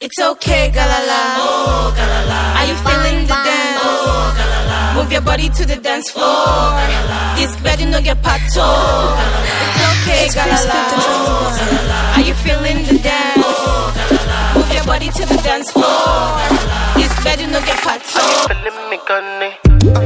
It's okay, galala. Oh, galala. Are you feeling the dance? Oh, galala. Move your body to the dance floor. Oh, galala. This bed no get pato. Oh, galala. It's okay, galala. Oh, galala. Are you feeling the dance? Oh, galala. Move your body to the dance floor. Oh, galala. This bed no get pato. Are you feeling me, Connie?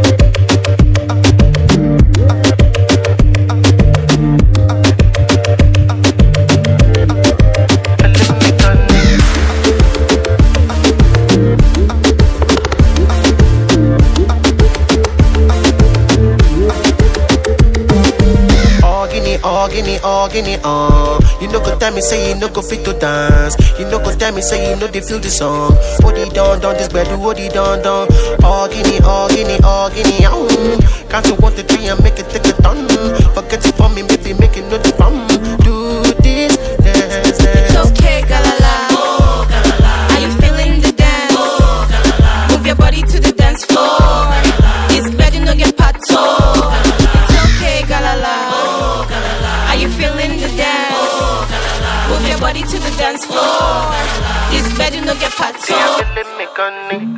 Guinea, you no go tell me say you no go fit to dance. You no go tell me say you no dey feel the song. Hold it down, this bed, hold it down. Guinea, can't you want the tree and make it take a turn? Forget it for me, maybe make it no the fun. Do this, dance. It's okay, galala. Oh, galala. Are you feeling the dance? Oh, galala. Move your body to the dance floor. Oh, galala. This bed no get pato. Oh, galala. It's okay, galala. Oh, galala. Are you feeling the dance? Oh, galala. Move your body to the dance floor. Oh, galala. This bed no get Are pato. you feeling me, Connie?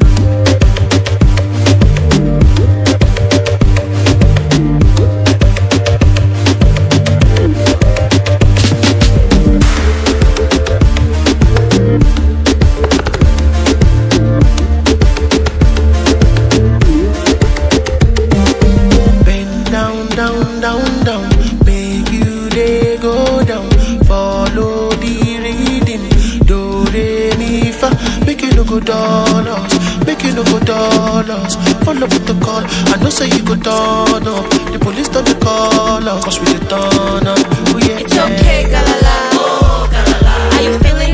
Down, make you dey go down. Follow the rhythm, do re mi fa. Make you no go dollars, make you no go dollars. Follow protocol, I know say you go turn up. The police don't call us, cause we dey turn up. Oh yeah, It's okay, galala. Oh, galala. Are you feeling